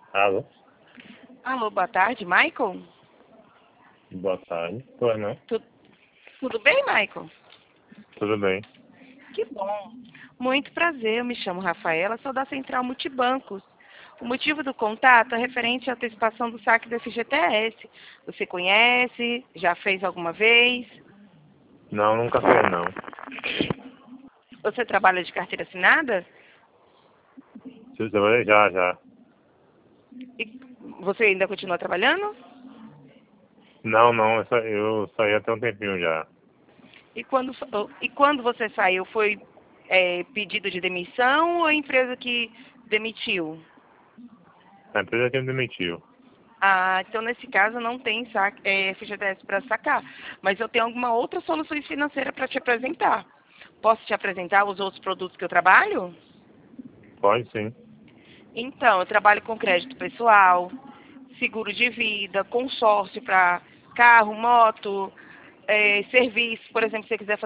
Alô? Alô, boa tarde, Michael? Boa tarde. Pois não? Tu- Tudo bem, Michael? Tudo bem. Que bom. Muito prazer, eu me chamo Rafaela, sou da Central Multibancos. O motivo do contato é referente à antecipação do saque do FGTS. Você conhece? Já fez alguma vez? Não, nunca fiz não. Você trabalha de carteira assinada? Se você vai, já. E você ainda continua trabalhando? Não, eu saí até um tempinho já. E quando você saiu, foi pedido de demissão ou a empresa que demitiu? A empresa que me demitiu. Ah, então nesse caso não tem FGTS para sacar, mas eu tenho alguma outra solução financeira para te apresentar. Posso te apresentar os outros produtos que eu trabalho? Pode sim. Então, eu trabalho com crédito pessoal, seguro de vida, consórcio para carro, moto, serviço, por exemplo, se você quiser